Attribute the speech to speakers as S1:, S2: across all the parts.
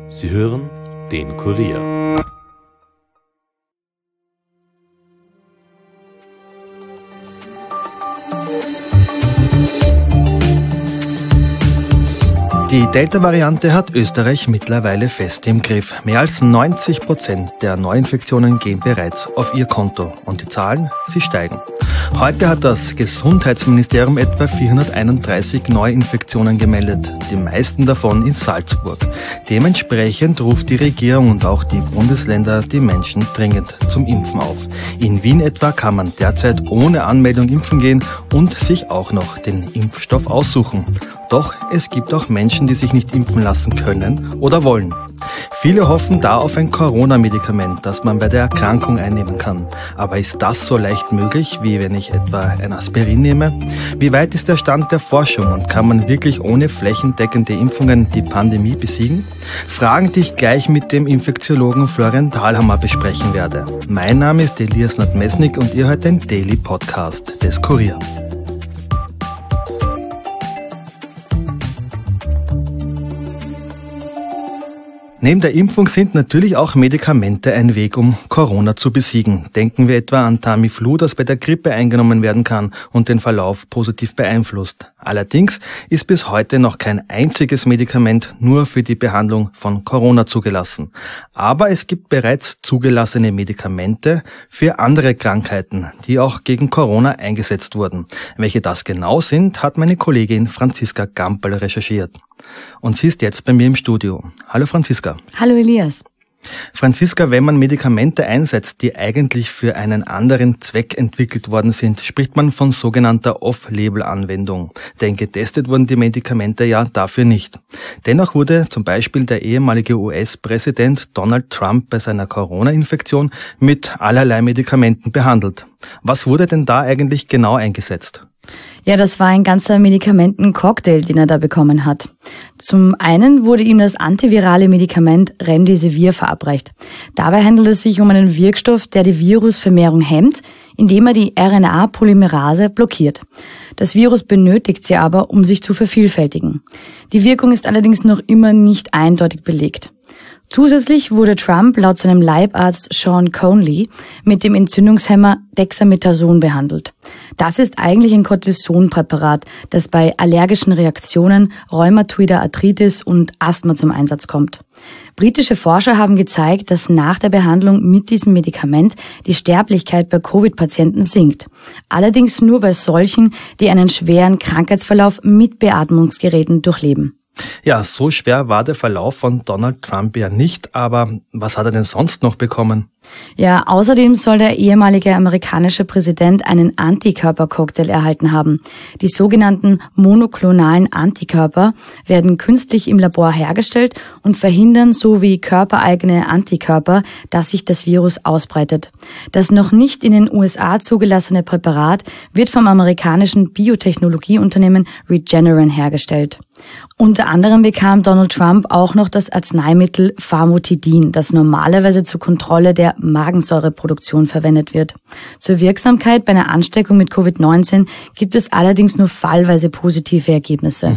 S1: Sie hören den Kurier.
S2: Die Delta-Variante hat Österreich mittlerweile fest im Griff. Mehr als 90% der Neuinfektionen gehen bereits auf ihr Konto. Und die Zahlen, sie steigen. Heute hat das Gesundheitsministerium etwa 431 Neuinfektionen gemeldet. Die meisten davon in Salzburg. Dementsprechend ruft die Regierung und auch die Bundesländer die Menschen dringend zum Impfen auf. In Wien etwa kann man derzeit ohne Anmeldung impfen gehen und sich auch noch den Impfstoff aussuchen. Doch es gibt auch Menschen, die sich nicht impfen lassen können oder wollen. Viele hoffen da auf ein Corona-Medikament, das man bei der Erkrankung einnehmen kann. Aber ist das so leicht möglich, wie wenn ich etwa ein Aspirin nehme? Wie weit ist der Stand der Forschung und kann man wirklich ohne flächendeckende Impfungen die Pandemie besiegen? Fragen, die ich gleich mit dem Infektiologen Florian Thalhammer besprechen werde. Mein Name ist Elias Nordmesnik und ihr hört den Daily Podcast des Kurier. Neben der Impfung sind natürlich auch Medikamente ein Weg, um Corona zu besiegen. Denken wir etwa an Tamiflu, das bei der Grippe eingenommen werden kann und den Verlauf positiv beeinflusst. Allerdings ist bis heute noch kein einziges Medikament nur für die Behandlung von Corona zugelassen. Aber es gibt bereits zugelassene Medikamente für andere Krankheiten, die auch gegen Corona eingesetzt wurden. Welche das genau sind, hat meine Kollegin Franziska Gampel recherchiert. Und sie ist jetzt bei mir im Studio. Hallo Franziska.
S3: Hallo Elias.
S2: Franziska, wenn man Medikamente einsetzt, die eigentlich für einen anderen Zweck entwickelt worden sind, spricht man von sogenannter Off-Label-Anwendung. Denn getestet wurden die Medikamente ja dafür nicht. Dennoch wurde zum Beispiel der ehemalige US-Präsident Donald Trump bei seiner Corona-Infektion mit allerlei Medikamenten behandelt. Was wurde denn da eigentlich genau eingesetzt?
S3: Ja, das war ein ganzer Medikamenten-Cocktail, den er da bekommen hat. Zum einen wurde ihm das antivirale Medikament Remdesivir verabreicht. Dabei handelt es sich um einen Wirkstoff, der die Virusvermehrung hemmt, indem er die RNA-Polymerase blockiert. Das Virus benötigt sie aber, um sich zu vervielfältigen. Die Wirkung ist allerdings noch immer nicht eindeutig belegt. Zusätzlich wurde Trump laut seinem Leibarzt Sean Conley mit dem Entzündungshemmer Dexamethason behandelt. Das ist eigentlich ein Cortisonpräparat, das bei allergischen Reaktionen, rheumatoider Arthritis und Asthma zum Einsatz kommt. Britische Forscher haben gezeigt, dass nach der Behandlung mit diesem Medikament die Sterblichkeit bei Covid-Patienten sinkt. Allerdings nur bei solchen, die einen schweren Krankheitsverlauf mit Beatmungsgeräten durchleben.
S2: Ja, so schwer war der Verlauf von Donald Trump ja nicht, aber was hat er denn sonst noch bekommen?
S3: Ja, außerdem soll der ehemalige amerikanische Präsident einen Antikörpercocktail erhalten haben. Die sogenannten monoklonalen Antikörper werden künstlich im Labor hergestellt und verhindern so wie körpereigene Antikörper, dass sich das Virus ausbreitet. Das noch nicht in den USA zugelassene Präparat wird vom amerikanischen Biotechnologieunternehmen Regeneron hergestellt. Unter anderem bekam Donald Trump auch noch das Arzneimittel Famotidin, das normalerweise zur Kontrolle der Magensäureproduktion verwendet wird. Zur Wirksamkeit bei einer Ansteckung mit Covid-19 gibt es allerdings nur fallweise positive Ergebnisse.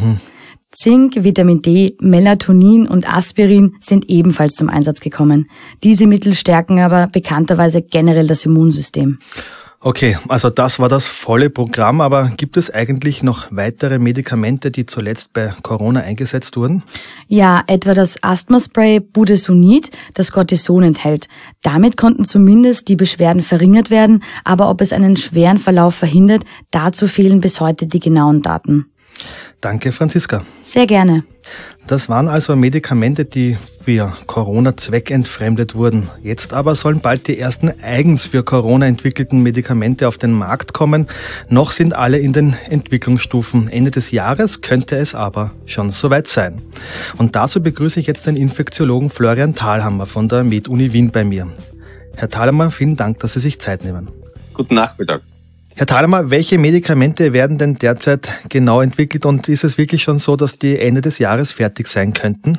S3: Zink, Vitamin D, Melatonin und Aspirin sind ebenfalls zum Einsatz gekommen. Diese Mittel stärken aber bekannterweise generell das Immunsystem.
S2: Okay, also das war das volle Programm, aber gibt es eigentlich noch weitere Medikamente, die zuletzt bei Corona eingesetzt wurden?
S3: Ja, etwa das Asthmaspray Budesonid, das Cortison enthält. Damit konnten zumindest die Beschwerden verringert werden, aber ob es einen schweren Verlauf verhindert, dazu fehlen bis heute die genauen Daten.
S2: Danke, Franziska.
S3: Sehr gerne.
S2: Das waren also Medikamente, die für Corona zweckentfremdet wurden. Jetzt aber sollen bald die ersten eigens für Corona entwickelten Medikamente auf den Markt kommen. Noch sind alle in den Entwicklungsstufen. Ende des Jahres könnte es aber schon soweit sein. Und dazu begrüße ich jetzt den Infektiologen Florian Thalhammer von der Med-Uni Wien bei mir. Herr Thalhammer, vielen Dank, dass Sie sich Zeit nehmen.
S4: Guten Nachmittag.
S2: Herr Thalhammer, welche Medikamente werden denn derzeit genau entwickelt und ist es wirklich schon so, dass die Ende des Jahres fertig sein könnten?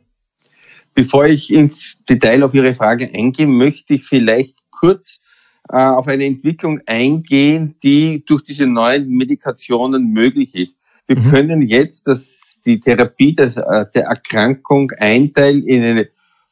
S4: Bevor ich ins Detail auf Ihre Frage eingehe, möchte ich vielleicht kurz auf eine Entwicklung eingehen, die durch diese neuen Medikationen möglich ist. Wir können jetzt die Therapie der Erkrankung einteilen in eine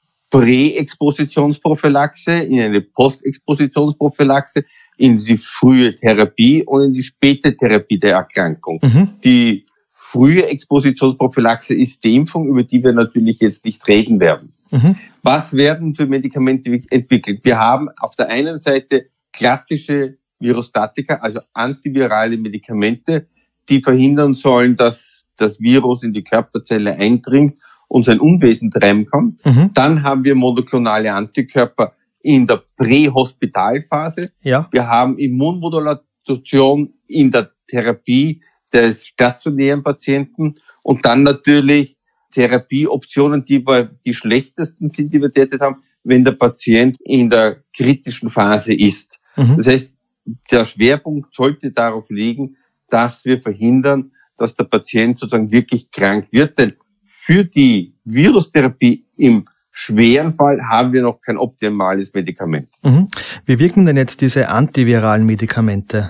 S4: Präexpositionsprophylaxe, in eine Postexpositionsprophylaxe, in die frühe Therapie und in die späte Therapie der Erkrankung. Die frühe Expositionsprophylaxe ist die Impfung, über die wir natürlich jetzt nicht reden werden. Was werden für Medikamente entwickelt? Wir haben auf der einen Seite klassische Virostatika, also antivirale Medikamente, die verhindern sollen, dass das Virus in die Körperzelle eindringt und sein Unwesen treiben kann. Dann haben wir monoklonale Antikörper in der Prähospitalphase. Ja. Wir haben Immunmodulation in der Therapie des stationären Patienten und dann natürlich Therapieoptionen, die die schlechtesten sind, die wir derzeit haben, wenn der Patient in der kritischen Phase ist. Das heißt, der Schwerpunkt sollte darauf liegen, dass wir verhindern, dass der Patient sozusagen wirklich krank wird. Denn für die Virustherapie im schweren Fall haben wir noch kein optimales Medikament.
S2: Wie wirken denn jetzt diese antiviralen Medikamente?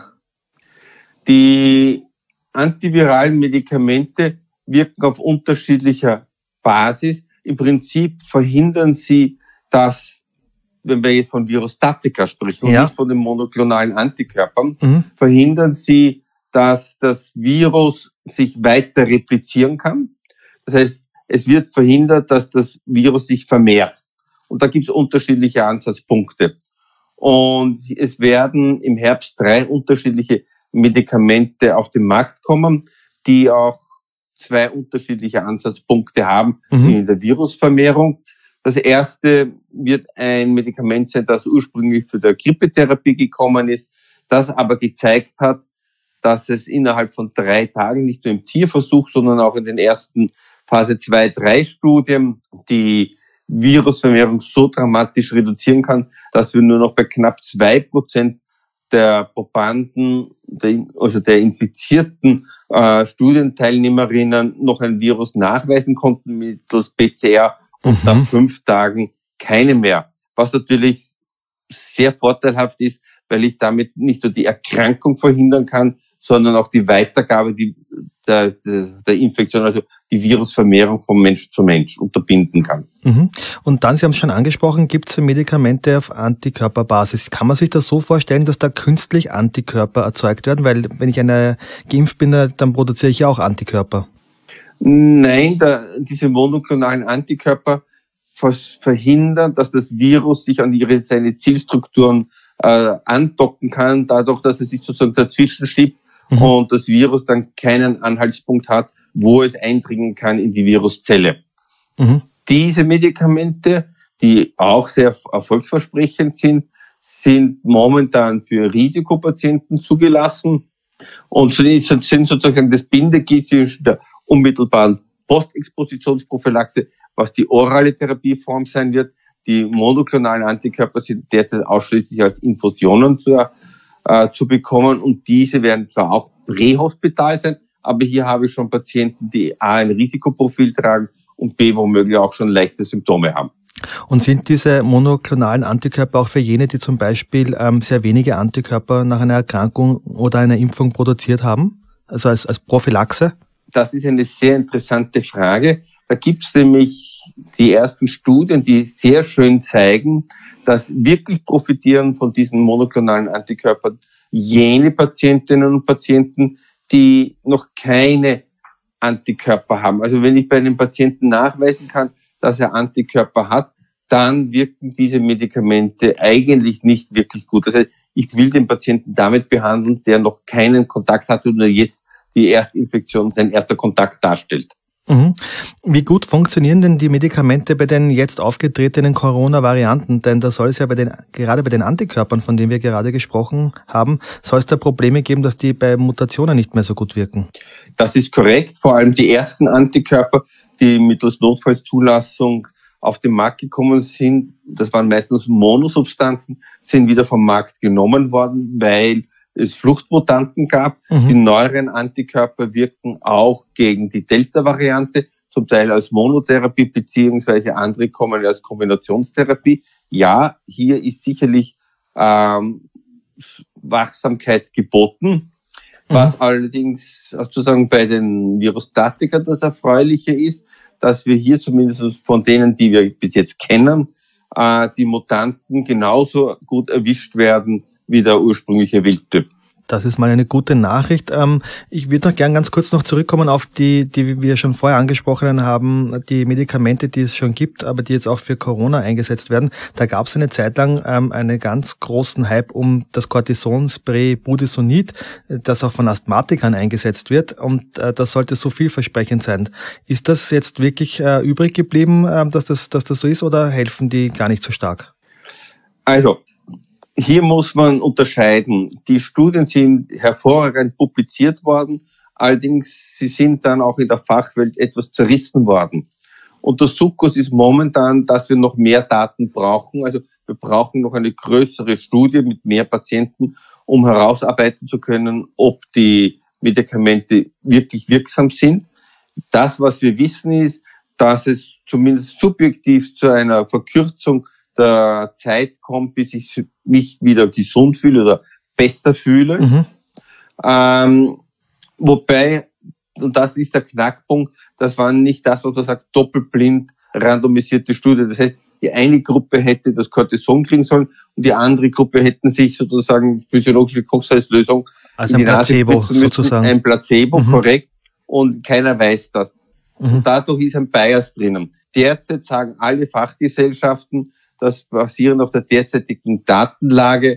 S4: Die antiviralen Medikamente wirken auf unterschiedlicher Basis. Im Prinzip verhindern sie, dass, wenn wir jetzt von Virostatika sprechen und nicht von den monoklonalen Antikörpern, verhindern sie, dass das Virus sich weiter replizieren kann. Das heißt, es wird verhindert, dass das Virus sich vermehrt. Und da gibt es unterschiedliche Ansatzpunkte. Und es werden im Herbst 3 unterschiedliche Medikamente auf den Markt kommen, die auch 2 unterschiedliche Ansatzpunkte haben in der Virusvermehrung. Das erste wird ein Medikament sein, das ursprünglich für die Grippetherapie gekommen ist, das aber gezeigt hat, dass es innerhalb von 3 Tagen, nicht nur im Tierversuch, sondern auch in den ersten Phase 2-3 Studien, die Virusvermehrung so dramatisch reduzieren kann, dass wir nur noch bei knapp 2% der Probanden, also der infizierten Studienteilnehmerinnen noch ein Virus nachweisen konnten mittels PCR und nach 5 Tagen keine mehr. Was natürlich sehr vorteilhaft ist, weil ich damit nicht nur die Erkrankung verhindern kann, sondern auch die Weitergabe der Infektion, also die Virusvermehrung von Mensch zu Mensch unterbinden kann.
S2: Und dann, Sie haben es schon angesprochen, gibt es Medikamente auf Antikörperbasis. Kann man sich das so vorstellen, dass da künstlich Antikörper erzeugt werden? Weil wenn ich geimpft bin, dann produziere ich ja auch Antikörper.
S4: Nein, diese monoklonalen Antikörper verhindern, dass das Virus sich an seine Zielstrukturen andocken kann, dadurch, dass es sich sozusagen dazwischen schiebt und das Virus dann keinen Anhaltspunkt hat, wo es eindringen kann in die Viruszelle. Diese Medikamente, die auch sehr erfolgsversprechend sind momentan für Risikopatienten zugelassen und sind sozusagen das Bindeglied zwischen der unmittelbaren Postexpositionsprophylaxe, was die orale Therapieform sein wird. Die monoklonalen Antikörper sind derzeit ausschließlich als Infusionen zu bekommen und diese werden zwar auch prähospital sein, aber hier habe ich schon Patienten, die A, ein Risikoprofil tragen und B, womöglich auch schon leichte Symptome haben.
S2: Und sind diese monoklonalen Antikörper auch für jene, die zum Beispiel sehr wenige Antikörper nach einer Erkrankung oder einer Impfung produziert haben, also als Prophylaxe?
S4: Das ist eine sehr interessante Frage. Da gibt es nämlich die ersten Studien, die sehr schön zeigen, dass wirklich profitieren von diesen monoklonalen Antikörpern jene Patientinnen und Patienten, die noch keine Antikörper haben. Also wenn ich bei einem Patienten nachweisen kann, dass er Antikörper hat, dann wirken diese Medikamente eigentlich nicht wirklich gut. Das heißt, ich will den Patienten damit behandeln, der noch keinen Kontakt hat und nur jetzt die Erstinfektion, sein erster Kontakt darstellt.
S2: Wie gut funktionieren denn die Medikamente bei den jetzt aufgetretenen Corona-Varianten? Denn da soll es ja gerade bei den Antikörpern, von denen wir gerade gesprochen haben, soll es da Probleme geben, dass die bei Mutationen nicht mehr so gut wirken?
S4: Das ist korrekt. Vor allem die ersten Antikörper, die mittels Notfallzulassung auf den Markt gekommen sind, das waren meistens Monosubstanzen, sind wieder vom Markt genommen worden, weil es Fluchtmutanten gab. Die neueren Antikörper wirken auch gegen die Delta-Variante, zum Teil als Monotherapie, beziehungsweise andere kommen als Kombinationstherapie. Ja, hier ist sicherlich Wachsamkeit geboten. Was allerdings sozusagen bei den Virostatika das Erfreuliche ist, dass wir hier zumindest von denen, die wir bis jetzt kennen, die Mutanten genauso gut erwischt werden wie der ursprüngliche Wildtyp.
S2: Das ist mal eine gute Nachricht. Ich würde noch gern ganz kurz noch zurückkommen auf die wir schon vorher angesprochen haben, die Medikamente, die es schon gibt, aber die jetzt auch für Corona eingesetzt werden. Da gab es eine Zeit lang einen ganz großen Hype um das Cortisonspray Budesonid, das auch von Asthmatikern eingesetzt wird, und das sollte so vielversprechend sein. Ist das jetzt wirklich übrig geblieben, dass das so ist, oder helfen die gar nicht so stark?
S4: Also, hier muss man unterscheiden. Die Studien sind hervorragend publiziert worden, allerdings sie sind dann auch in der Fachwelt etwas zerrissen worden. Und der Sukkus ist momentan, dass wir noch mehr Daten brauchen. Also wir brauchen noch eine größere Studie mit mehr Patienten, um herausarbeiten zu können, ob die Medikamente wirklich wirksam sind. Das, was wir wissen, ist, dass es zumindest subjektiv zu einer Verkürzung der Zeit kommt, bis ich mich wieder gesund fühle oder besser fühle. Wobei, und das ist der Knackpunkt, das war nicht das, was man sagt, doppelblind randomisierte Studie. Das heißt, die eine Gruppe hätte das Cortison kriegen sollen und die andere Gruppe hätten sich sozusagen physiologische Kochsalzlösung
S2: also ein Placebo sozusagen.
S4: Ein Placebo, korrekt, und keiner weiß das. Und dadurch ist ein Bias drinnen. Derzeit sagen alle Fachgesellschaften, das basierend auf der derzeitigen Datenlage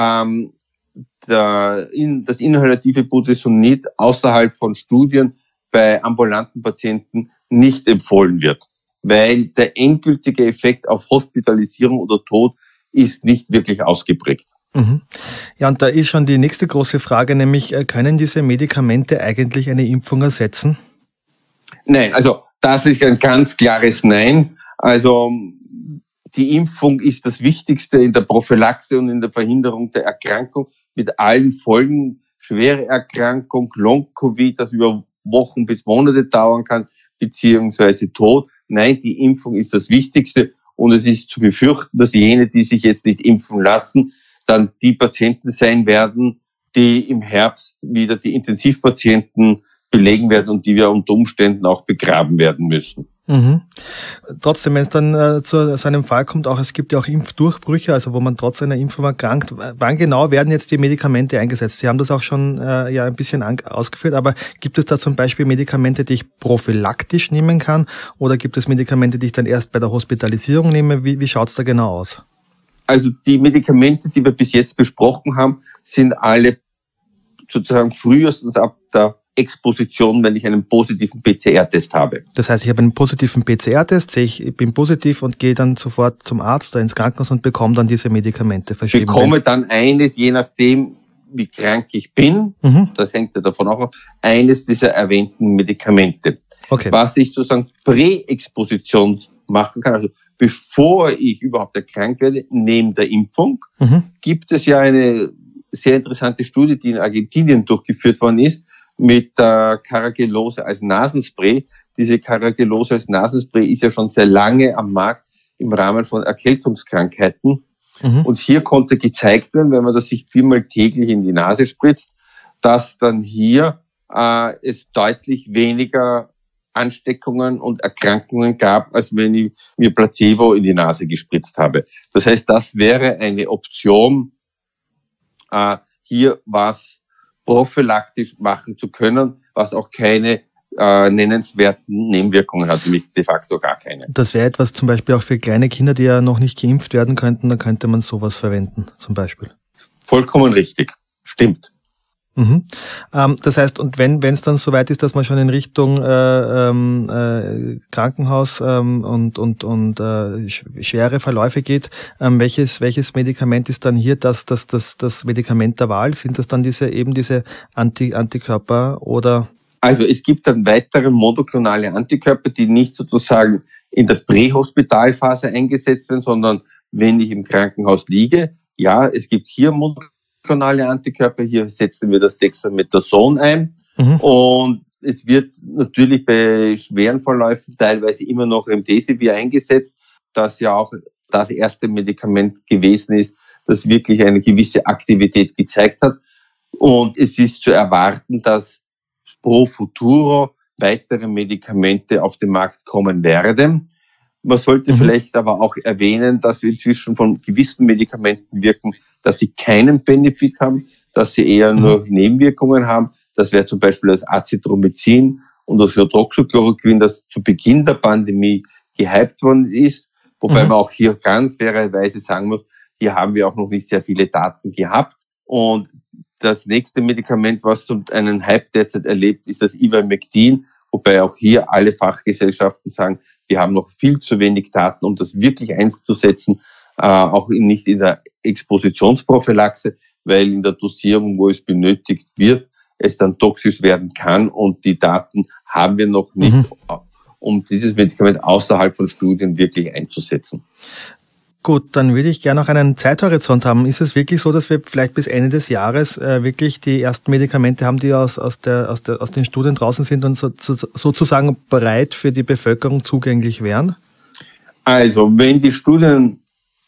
S4: das inhalative Budesonid außerhalb von Studien bei ambulanten Patienten nicht empfohlen wird, weil der endgültige Effekt auf Hospitalisierung oder Tod ist nicht wirklich ausgeprägt.
S2: Ja, und da ist schon die nächste große Frage, nämlich können diese Medikamente eigentlich eine Impfung ersetzen?
S4: Nein, also das ist ein ganz klares Nein. Also die Impfung ist das Wichtigste in der Prophylaxe und in der Verhinderung der Erkrankung mit allen Folgen. Schwere Erkrankung, Long-Covid, das über Wochen bis Monate dauern kann, beziehungsweise Tod. Nein, die Impfung ist das Wichtigste, und es ist zu befürchten, dass jene, die sich jetzt nicht impfen lassen, dann die Patienten sein werden, die im Herbst wieder die Intensivpatienten belegen werden und die wir unter Umständen auch begraben werden müssen.
S2: Trotzdem, wenn es dann zu seinem Fall kommt, auch es gibt ja auch Impfdurchbrüche, also wo man trotz einer Impfung erkrankt. Wann genau werden jetzt die Medikamente eingesetzt? Sie haben das auch schon ein bisschen ausgeführt, aber gibt es da zum Beispiel Medikamente, die ich prophylaktisch nehmen kann, oder gibt es Medikamente, die ich dann erst bei der Hospitalisierung nehme? Wie schaut's da genau aus?
S4: Also die Medikamente, die wir bis jetzt besprochen haben, sind alle sozusagen frühestens ab der Exposition, wenn ich einen positiven PCR-Test habe.
S2: Das heißt, ich habe einen positiven PCR-Test, sehe ich bin positiv und gehe dann sofort zum Arzt oder ins Krankenhaus und bekomme dann diese Medikamente verschrieben.
S4: Ich bekomme dann eines, je nachdem, wie krank ich bin, das hängt ja davon auch ab, eines dieser erwähnten Medikamente.
S2: Okay.
S4: Was ich sozusagen Präexposition machen kann, also bevor ich überhaupt erkrankt werde, neben der Impfung, gibt es ja eine sehr interessante Studie, die in Argentinien durchgeführt worden ist, mit der Carragelose als Nasenspray. Diese Carragelose als Nasenspray ist ja schon sehr lange am Markt im Rahmen von Erkältungskrankheiten. Und hier konnte gezeigt werden, wenn man das sich 4-mal täglich in die Nase spritzt, dass dann hier es deutlich weniger Ansteckungen und Erkrankungen gab, als wenn ich mir Placebo in die Nase gespritzt habe. Das heißt, das wäre eine Option, hier was prophylaktisch machen zu können, was auch keine nennenswerten Nebenwirkungen hat, nämlich de facto gar keine. Das
S2: wäre etwas zum Beispiel auch für kleine Kinder, die ja noch nicht geimpft werden könnten, da könnte man sowas verwenden, zum Beispiel.
S4: Vollkommen richtig, stimmt.
S2: Das heißt, und wenn es dann soweit ist, dass man schon in Richtung Krankenhaus und schwere Verläufe geht, welches Medikament ist dann hier das Medikament der Wahl? Sind das dann diese Antikörper oder?
S4: Also es gibt dann weitere monoklonale Antikörper, die nicht sozusagen in der Prähospitalphase eingesetzt werden, sondern wenn ich im Krankenhaus liege. Ja, es gibt hier monoklonale Antikörper, hier setzen wir das Dexamethason ein. Und es wird natürlich bei schweren Verläufen teilweise immer noch Remdesivir eingesetzt, das ja auch das erste Medikament gewesen ist, das wirklich eine gewisse Aktivität gezeigt hat. Und es ist zu erwarten, dass pro futuro weitere Medikamente auf den Markt kommen werden. Man sollte vielleicht aber auch erwähnen, dass wir inzwischen von gewissen Medikamenten wirken, dass sie keinen Benefit haben, dass sie eher nur Nebenwirkungen haben. Das wäre zum Beispiel das Azithromycin und das Hydroxychloroquin, das zu Beginn der Pandemie gehypt worden ist. Wobei man auch hier ganz fairerweise sagen muss, hier haben wir auch noch nicht sehr viele Daten gehabt. Und das nächste Medikament, was einen Hype derzeit erlebt, ist das Ivermectin, wobei auch hier alle Fachgesellschaften sagen, wir haben noch viel zu wenig Daten, um das wirklich einzusetzen, auch nicht in der Expositionsprophylaxe, weil in der Dosierung, wo es benötigt wird, es dann toxisch werden kann und die Daten haben wir noch nicht, um dieses Medikament außerhalb von Studien wirklich einzusetzen.
S2: Gut, dann würde ich gerne noch einen Zeithorizont haben. Ist es wirklich so, dass wir vielleicht bis Ende des Jahres wirklich die ersten Medikamente haben, die aus den Studien draußen sind und sozusagen bereit für die Bevölkerung zugänglich wären? Also, wenn die Studien,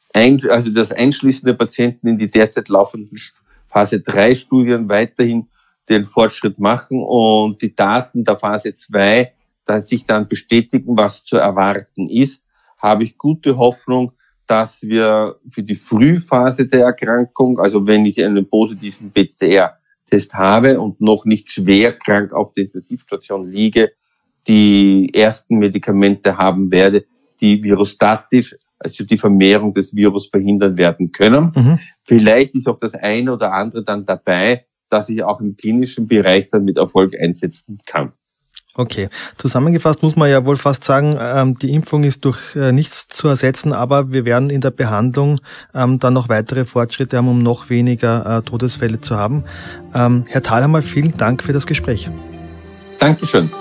S2: also das Einschließen der Patienten in die derzeit laufenden Phase 3 Studien weiterhin den Fortschritt machen und die Daten der Phase 2 sich dann bestätigen, was zu erwarten ist, habe ich gute Hoffnung, dass wir für die Frühphase der Erkrankung, also wenn ich einen positiven PCR-Test habe und noch nicht schwer krank auf der Intensivstation liege, die ersten Medikamente haben werde, die virostatisch, also die Vermehrung des Virus verhindern werden können. Vielleicht ist auch das eine oder andere dann dabei, dass ich auch im klinischen Bereich dann mit Erfolg einsetzen kann. Okay, zusammengefasst muss man ja wohl fast sagen, die Impfung ist durch nichts zu ersetzen, aber wir werden in der Behandlung dann noch weitere Fortschritte haben, um noch weniger Todesfälle zu haben. Herr Thalhammer, vielen Dank für das Gespräch.
S4: Dankeschön.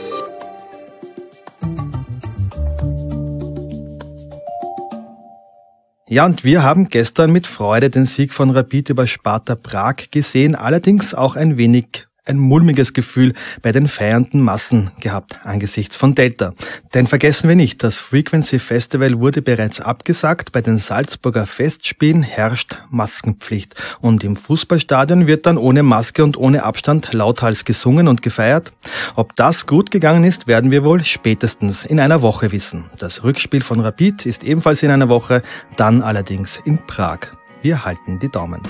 S2: Ja, und wir haben gestern mit Freude den Sieg von Rapid über Sparta Prag gesehen, allerdings auch ein mulmiges Gefühl bei den feiernden Massen gehabt angesichts von Delta. Denn vergessen wir nicht, das Frequency Festival wurde bereits abgesagt, bei den Salzburger Festspielen herrscht Maskenpflicht und im Fußballstadion wird dann ohne Maske und ohne Abstand lauthals gesungen und gefeiert. Ob das gut gegangen ist, werden wir wohl spätestens in einer Woche wissen. Das Rückspiel von Rapid ist ebenfalls in einer Woche, dann allerdings in Prag. Wir halten die Daumen.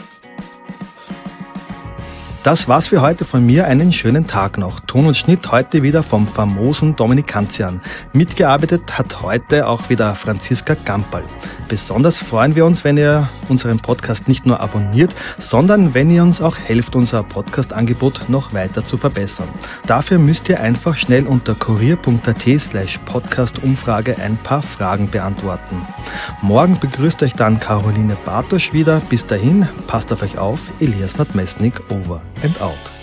S2: Das war's für heute von mir. Einen schönen Tag noch. Ton und Schnitt heute wieder vom famosen Dominik Kanzian. Mitgearbeitet hat heute auch wieder Franziska Gamperl. Besonders freuen wir uns, wenn ihr unseren Podcast nicht nur abonniert, sondern wenn ihr uns auch helft, unser Podcast-Angebot noch weiter zu verbessern. Dafür müsst ihr einfach schnell unter kurier.at/Podcast-Umfrage ein paar Fragen beantworten. Morgen begrüßt euch dann Caroline Bartosch wieder. Bis dahin, passt auf euch auf. Elias Nadmesnik, over and out.